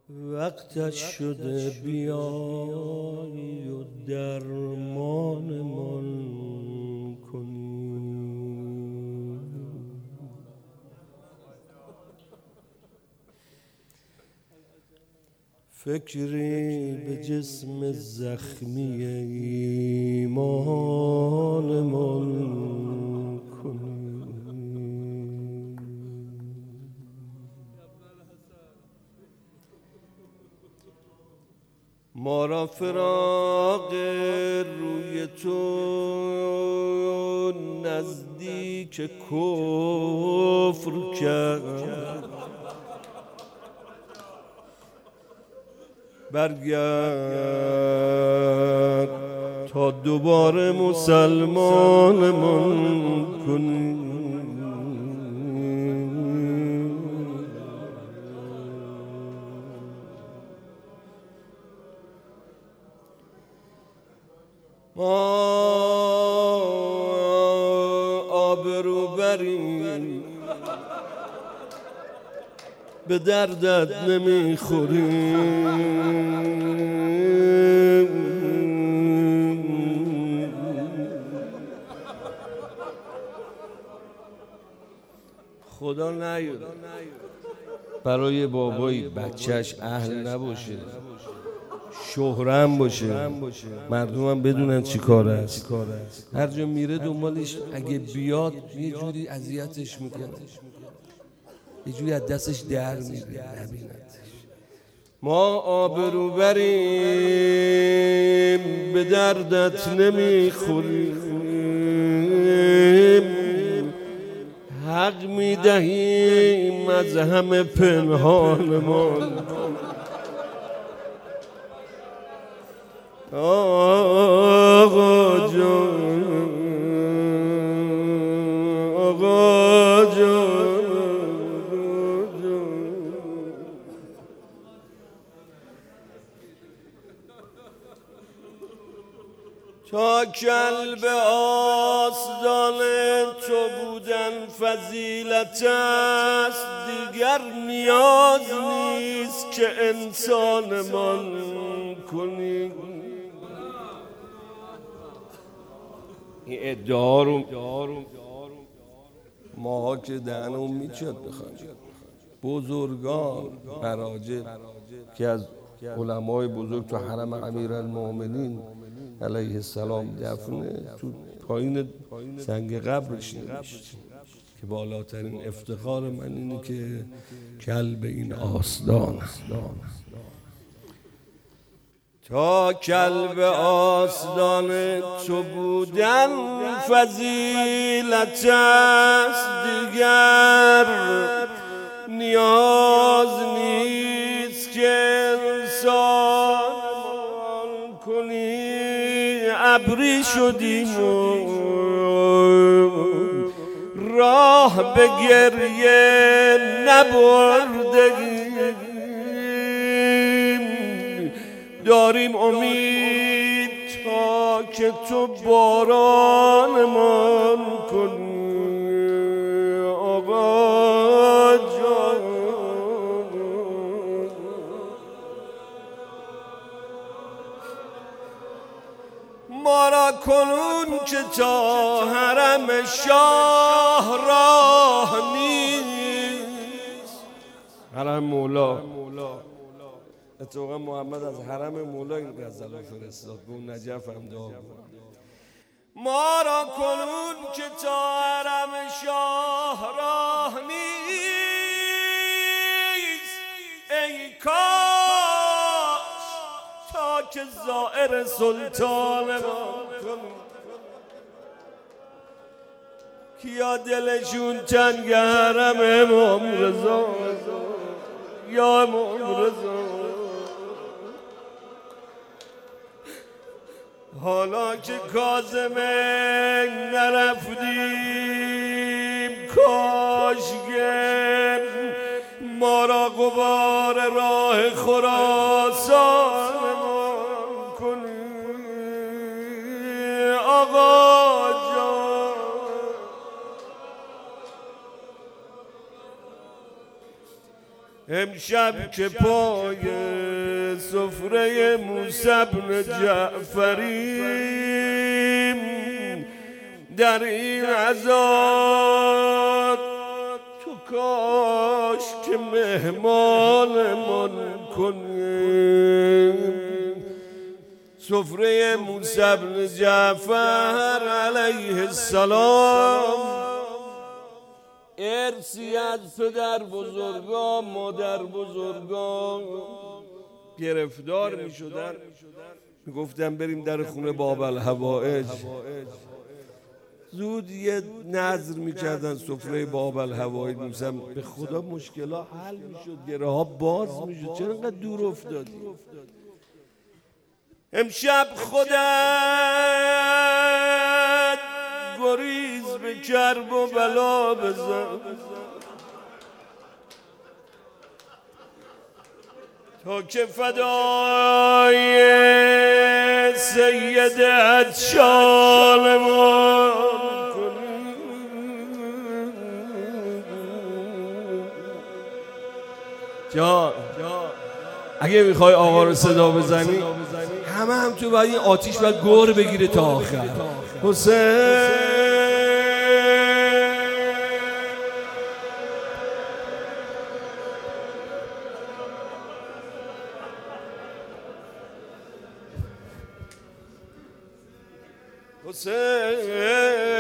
وقتش شده بیایی و درمانمان کنی. فکری به جسم زخمی ایمانمان کنی. ما را فراق روی تو نزدیک کفر کرد. برگرد تا دوباره مسلمانمان کنی. ما آبرو بریم به دردت نمیخوریم. خدا نیاد برای بابایی بچهش اهل نباشه، شهرم باشه، مردم هم بدونن چی کار است. هر جا میره دنبالش، اگه بیاد یه جوری اذیتش میکنه، یه جوری از دستش در میره نبیندش. ما آبرو بریم به دردت نمیخوریم. حق میدهیم از همه پنهانمان. آقا جان، آقا جان، تا کلب آستان تو بودن فضیلت است، دیگر نیاز نیست که انسانمان کنی. این ادعا رو ماها که دهنمون میچد بخوایم. بزرگان مراجع که از علمای بزرگ تو حرم امیرالمؤمنین علیه السلام دفنه، تو پایین سنگ قبرش نوشت که بالاترین افتخار من اینه که کلب این آستان است. تا کلب آستان تو بودن فضیلت است، دیگر نیاز نیست که انسان کنی. ابری شدیم و راه به گریه نبردگیم. داریم امید تا که تو بارانمان کنی. آقا جان، ما را کنون که تا حرم شاه راه نیست. حرم مولا، اتفاقا محمد از حرم مولا این غزل رو فرستاد، به اون نجف هم دعا بود. ما را کنون که تا حرم شاه راه نیست. ای کاش تا که زائر سلطان ما کنیم. کیا دلشون تنگ حرم امام رضا، یا امام رضا. حالا که کاظمه نرفتیم، کاشگه ما را غبار راه خراسان کنی. آقا جان، امشب که پای سفره موسی بن جعفریم در این عزا تو کاش که مهمانمون کنیم. سفره موسی بن جعفر علیه السلام ارثی از پدر بزرگان مادر بزرگان گرفتار می شدن، می گفتن بریم در خونه باب الحوائج. زود یه نظر می کردن سفره باب الحوائج میسن، به خدا مشکل ها حل می شد، گره ها باز می شد. چرا اینقدر دور افتادی؟ امشب خودت گریز به کرب و بلا بزن تا که فدای سیدت شالمان کنی. جان اگه میخوای آقا رو صدا بزنی هم تو باید این آتیش باید گور بگیره تا آخر. حسین حسین